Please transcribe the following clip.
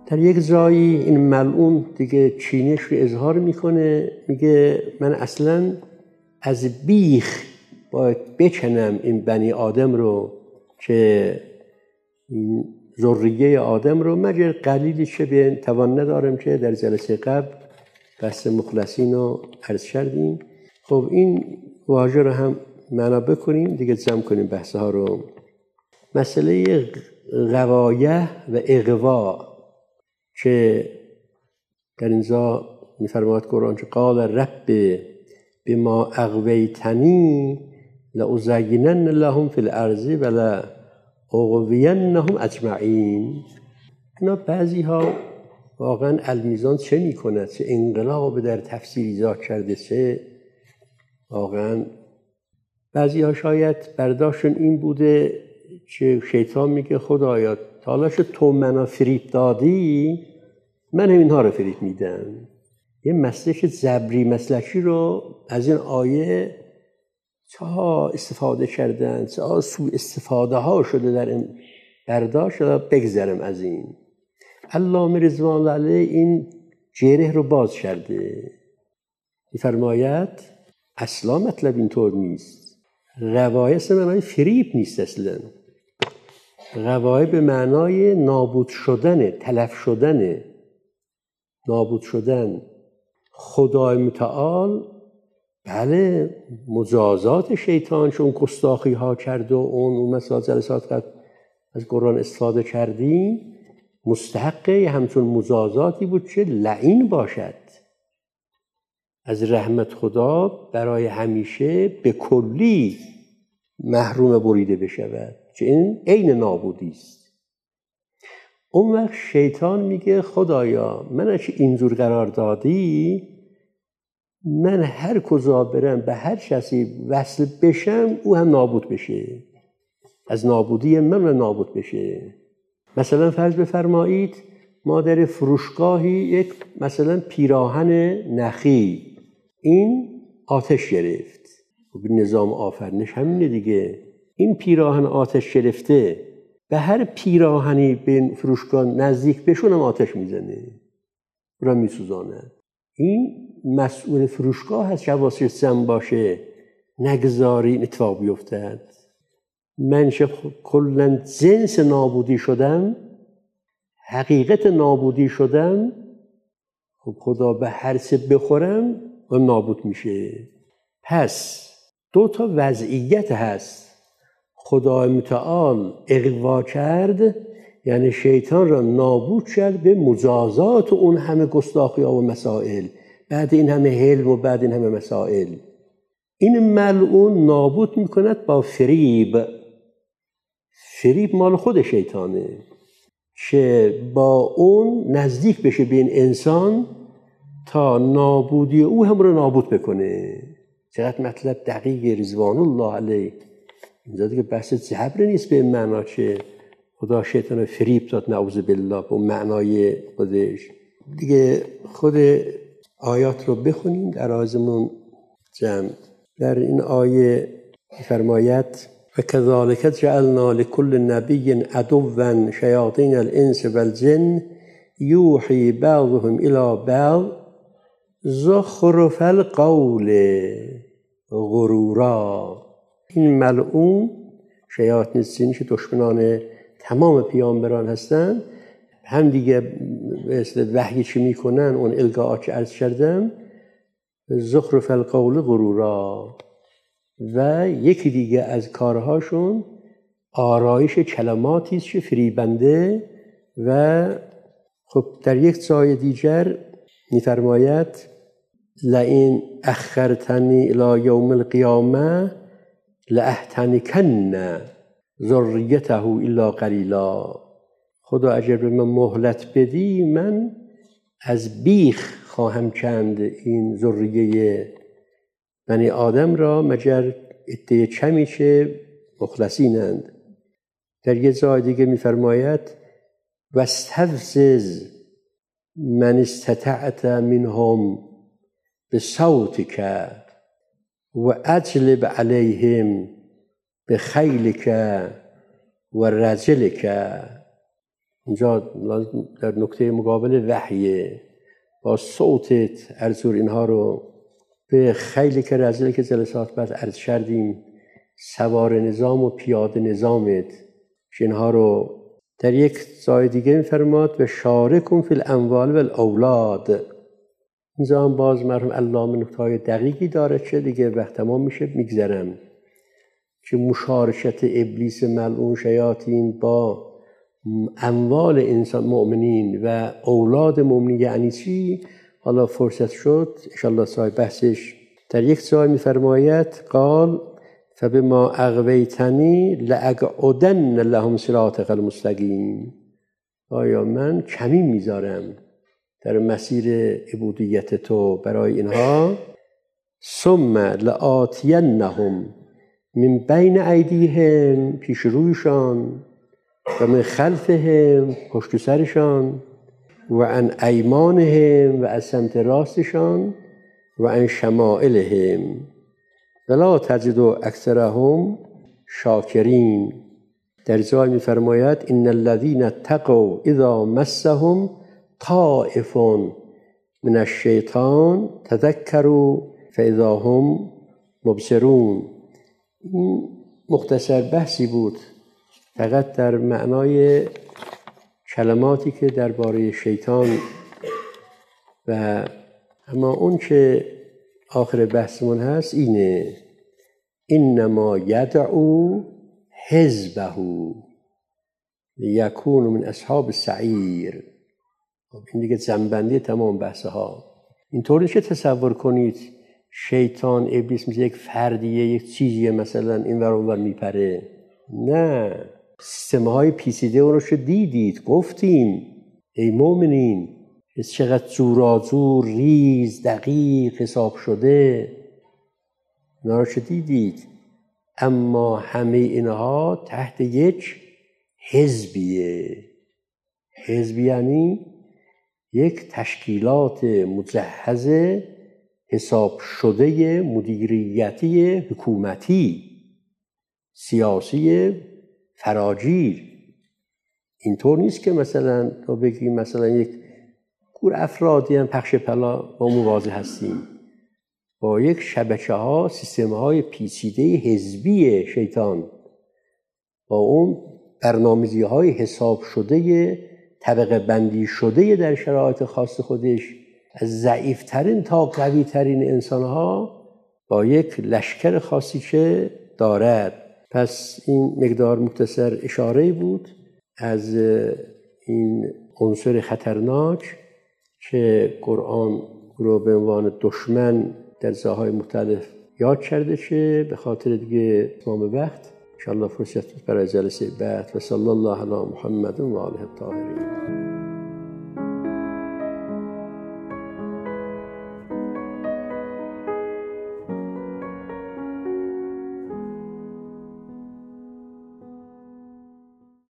در یک جایی این ملعون دیگه چینش رو اظهار میکنه، میگه من اصلا از بیخ باید بکنم این بنی آدم رو که این ذریه آدم رو، مگر قلیلی چه به توان ندارم که در جلسه قبل بحث مخلصین رو عرض کردیم. خب این واژه رو هم معنا بکنیم دیگه، جمع کنیم بحث ها رو. مسئله غوایه و اغوا که در اینجا می‌فرماید قرآن که قال رب بما اغویتنی لأزینن لهم فی الارض و لأغوینهم اجمعین. اینا بعضی ها واقعا المیزان چه میکند، چه انقلاب در تفسیر ایجاد کرده، چه واقعا بعضی ها شاید برداشتشون این بوده که شیطان میگه خدایا تا حالا شد تو منو فریب دادی، من هم اینها رو فریب میدم. یه مسلک جبری مسلکی رو از این آیه چه استفاده کردن، چه سوء استفاده ها شده در این برداشت. بگذرم از این. علامه رضوان الله علیه این جره رو باز کرده، می‌فرماید اصلا مطلب اینطور نیست. غوایه به معنای فریب نیست، اصلا غوایه به معنای نابود شدن، تلف شدن، نابود شدن. خدای متعال بله مجازات شیطان چون گستاخی ها کرد و اون مثلا جلسات قبل از قرآن استفاده کردیم، مستحق همچون مجازاتی بود که لعین باشد، از رحمت خدا برای همیشه به کلی محروم بریده بشود، که این عین نابودی است. اون وقت شیطان میگه خدایا من اگه اینجور قرار دادی، من هر کجا برم به هر کسی وصل بشم او هم نابود بشه، از نابودی من نابود بشه. مثلا فرض بفرمایید ما در فروشگاهی یک مثلا پیراهن نخی، این آتش گرفت. نظام آفرینش همینه دیگه، این پیراهن آتش گرفته، به هر پیراهنی به فروشگاه نزدیک بشون هم آتش میزنه، را میسوزانه. این مسئول فروشگاه هست که حواسش جمع باشه نگذاری این اتفاق بیفتد. من که کلا جنس نابودی شدم، حقیقت نابودی شدم، خب خدا به هر چه بخورم و نابود میشه. پس دو تا وضعیت هست. خدای متعال اغوا کرد، یعنی شیطان را نابود کرد به مجازات اون همه گستاخی ها و مسائل، بعد این همه حلم و بعد این همه مسائل. این ملعون نابود میکند با فریب. فریب مال خود شیطانه که با اون نزدیک بشه به این انسان تا نابودی او هم رو نابود بکنه. چقدر مطلب دقیق رضوان الله علیه. اینجا دیگه بحث جبر نیست به این معنا که خدا شیطان فریب داد نعوذ بالله به معنای خودش. دیگه خود آیات رو بخونیم در آزمون جمع. در این آیه فرماید و کذالک جعلنا لكل نبی عدوا شیاطین الانس والجن یوحی بعضهم الی بعض زخرف القول غرورا. این ملعون شیاطین الجن که دشمنان تمام پیامبران هستند، هم دیگه وحی چی میکنن اون الگاءات که عرض کردم، زخرف القول غرورا. و یکی دیگه از کارهاشون آرایش کلماتی است که فریبنده. و خب در یک جای دیگر می‌فرماید لئن اخرتنی الی یوم القیامه لاحتنکن ذریته الا قلیلا. خدا اگر به من مهلت بدی من از بیخ خواهم کند این ذریه بنی آدم را مگر عده کمی که مخلصینند. در یه جای دیگه می‌فرماید واستفزز من استطعت منهم بصوتک و اجلب علیهم بخیلک و رجلک اینجا در نکته مقابل وحیه، با صوتت ارزور اینها رو به خیلی که رزیل که جلسات بعد عرض کردیم، سوار نظام و پیاده نظامت که اینها رو در یک جای دیگه می‌فرماد و شارکم فی الاموال و الاولاد. اینجا هم باز مرحوم علامه نکته‌های دقیقی داره که دیگه وقت تمام میشه میگذرم، که مشارکت ابلیس ملعون شیاطین با اموال انسان مؤمنین و اولاد مؤمنین یعنی چی؟ حالا فرصت شد انشاءالله صاحب بحثش در یک جای می‌فرماید قال فبما اغویتنی لاقعدن لهم صراطک المستقیم. آیا من کمی میذارم در مسیر عبودیت تو برای اینها، ثم لآتینهم من بین ایدیهم، پیش رویشان، و من خلفهم، پشت سرشان، و عن ایمانهم، و از سمت راستشان، و عن شمائلهم ولا تجد اکثرهم شاکرین. در جای می‌فرماید ان الذين اتقوا اذا مسهم طائف من الشیطان تذکروا فاذا هم مبصرون. این مختصر بحثی بود فقط در معنای کلماتی که درباره شیطان و اما اون که آخر بحثمون هست اینه انما یدعو حزبه لیکون من اصحاب السعیر. این دیگه جنبندی تمام بحثها. اینطور نیست که تصور کنید شیطان ابلیس مثل یک فردیه، یک چیزیه مثلا این ور اون ور میپره. نه، سیستم‌های پیچیده اون رو دیدید، گفتیم ای مؤمنین چقدر زورآزور، ریز، دقیق حساب شده، اینا رو دیدید. اما همه اینها تحت یک حزبیه. حزب یعنی یک تشکیلات مجهز حساب شده مدیریتی حکومتی سیاسی فراگیر. اینطور نیست که مثلا تو بگیم مثلا یک گور افرادی هم پخش پلا با مواجه هستیم با یک شبکه ها، سیستم های پیچیده حزبی شیطان، با اون برنامه‌ریزی های حساب شده طبقه بندی شده در شرایط خاص خودش، از ضعیفترین تا قوی ترین انسان ها با یک لشکر خاصی که دارد. پس این مقدار مختصر اشاره بود از این عنصر خطرناک که قرآن رو به عنوان دشمن در جاهای مختلف یاد کرده، که به خاطر دیگه تمام وقت انشاءالله فرصت برای جلسه بعد. و صلی الله علی محمد و آله الطاهرین.